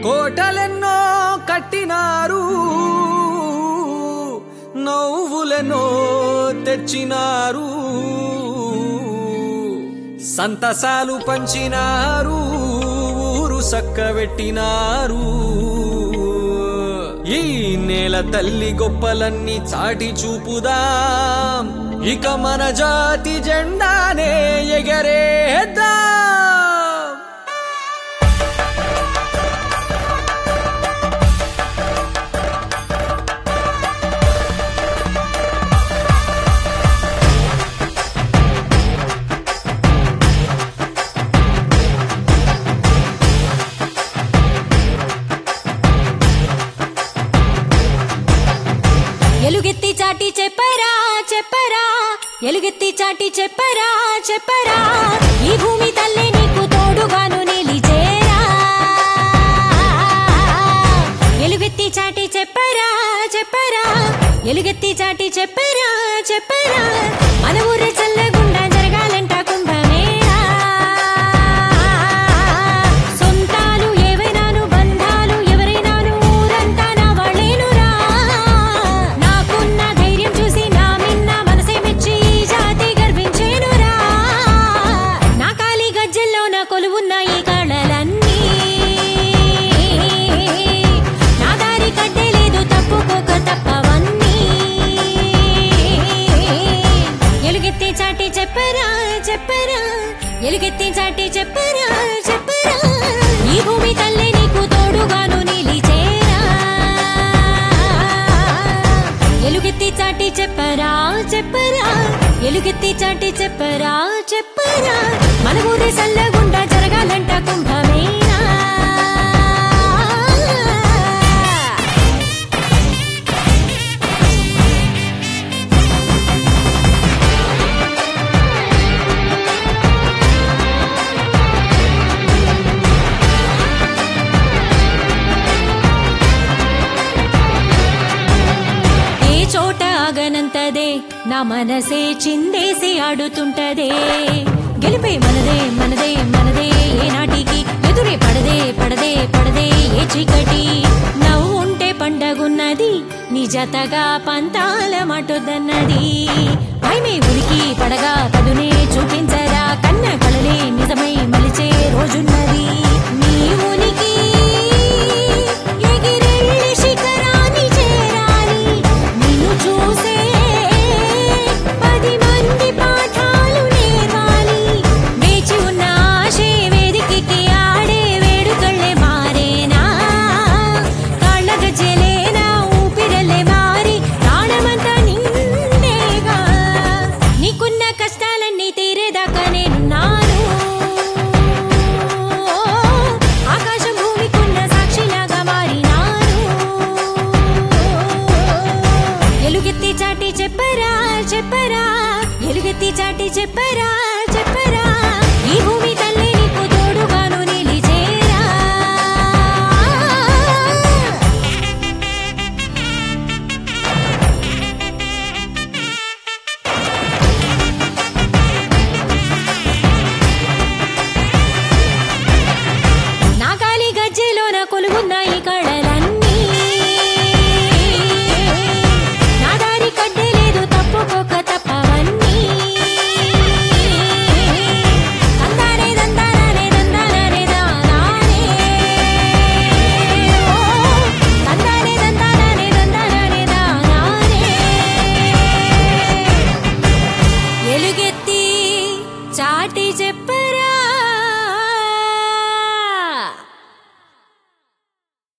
కోటలెన్నో కట్టినారు, నవ్వులెన్నో తెచ్చినారు, సంతసాలు పంచినారు, ఊరు సక్కబెట్టినారు. ఈ నేల తల్లి గొప్పలన్నీ చాటి చూపుదాం, ఇక మన జాతి జెండానే ఎగరేద్దాం. ఎలుగెత్తి చాటి చెప్పరా చెప్పరా, ఎలుగెత్తి చాటి చెప్పరా చెప్పరా, ఈ భూమి తల్లి నీకు తోడుగాను నిలిచేరా. ఎలుగెత్తి చాటి చెప్పరా చెప్పరా, ఎలుగెత్తి చాటి చెప్పరా చెప్పరా, మన ఊరే చల్లగుండా జరగాలంట కుంభమేళా. సొంతాలు ఏవైనాను బంధాలు ఎవరైనాను ఊరంతా నా వాళ్ళేనురా. నాకున్న ధైర్యం చూసి నా మిన్న మనసే మెచ్చి ఈ జాతి గర్వించేనురా. నా కాలి గజ్జెల్లో నా కొలువున్న ఈ కళలన్నీ, నా దారి కట్టే లేదు తప్పుకోక తప్పవన్నీ. ఎలుగెత్తి చాటి చెప్పరా చెప్పరా, ఎలుగెత్తి చాటి చెప్పరా చెప్పరా, ఈ భూమి తల్లి నీకు తోడుగాను నిలిచేరా. ఎలుగెత్తి చాటి చెప్పరా చెప్పరా, ఎలుగెత్తి చాటి చెప్పరా చెప్పరా, మన ఊరి సల్లగుండా జరగాలంట కుంభమేళా. ఆగనంతదే నా మనసే చిందేసి ఆడుతుంటదే. గెలిపే మనదే మనదే మనదే, ఏ నాటికి ఎదురే పడదే పడదే పడదే ఏ చీకటి. నవ్వుంటే పండగున్నది నీ జతగా పంతాల మాటొద్దన్నది. భయమే ఉనికి పడగా పదునే చూపించరా, కన్న కళలే నిజమై మలిచే రోజున్నది. నీ ఉనికి ఎగిరెళ్ళి శిఖరాన్ని చేరాలి, నిన్ను చూసే 10 మంది పాఠాలు నేర్వాలి. వేచి ఉన్న ఆశే వేదికకి ఆడే వేడుకళ్ళే మారేనా, కాళ్ళ గజ్జెలేనా ఊపిరలే మారి ప్రాణమంతా నిండేగా. నీకున్న కష్టాలన్నీ తీరేదాకా నేనున్నాను, ఆకాశం భూమికున్న సాక్షిలాగా మారినాను. ఎలుగెత్తి చాటి చెప్పరా చెప్పరా, ఎలుగెత్తి చాటి చెప్పరా చెప్పరా, ఈ భూమి తల్లి నీకు తోడుగాను నిలిచేరా. నా కాలి గజ్జెలో నా కొలువున్న ఈ కళ